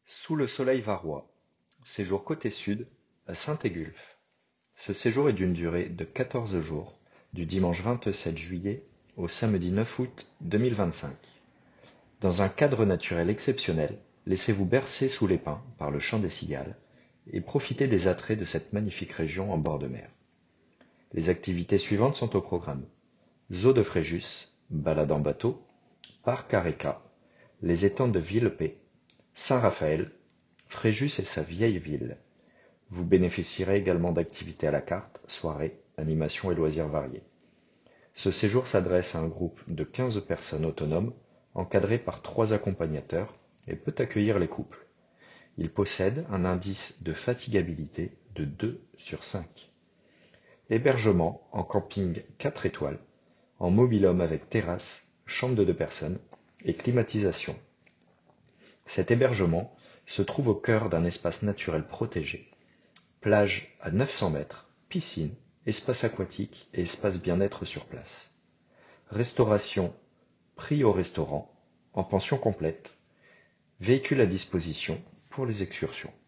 Sous le soleil varois, séjour côté sud, à Saint-Égulphe. Ce séjour est d'une durée de 14 jours, du dimanche 27 juillet au samedi 9 août 2025. Dans un cadre naturel exceptionnel, laissez-vous bercer sous les pins par le chant des cigales et profitez des attraits de cette magnifique région en bord de mer. Les activités suivantes sont au programme: Zoo de Fréjus, balade en bateau, Parc Areca, les étangs de Villepée, Saint-Raphaël, Fréjus et sa vieille ville. Vous bénéficierez également d'activités à la carte, soirées, animations et loisirs variés. Ce séjour s'adresse à un groupe de 15 personnes autonomes, encadrées par 3 accompagnateurs, et peut accueillir les couples. Il possède un indice de fatigabilité de 2 sur 5. Hébergement en camping 4 étoiles, en mobil-home avec terrasse, chambre de 2 personnes et climatisation. Cet hébergement se trouve au cœur d'un espace naturel protégé. Plage à 900 mètres, piscine, espace aquatique et espace bien-être sur place. Restauration pris au restaurant, en pension complète. Véhicule à disposition pour les excursions.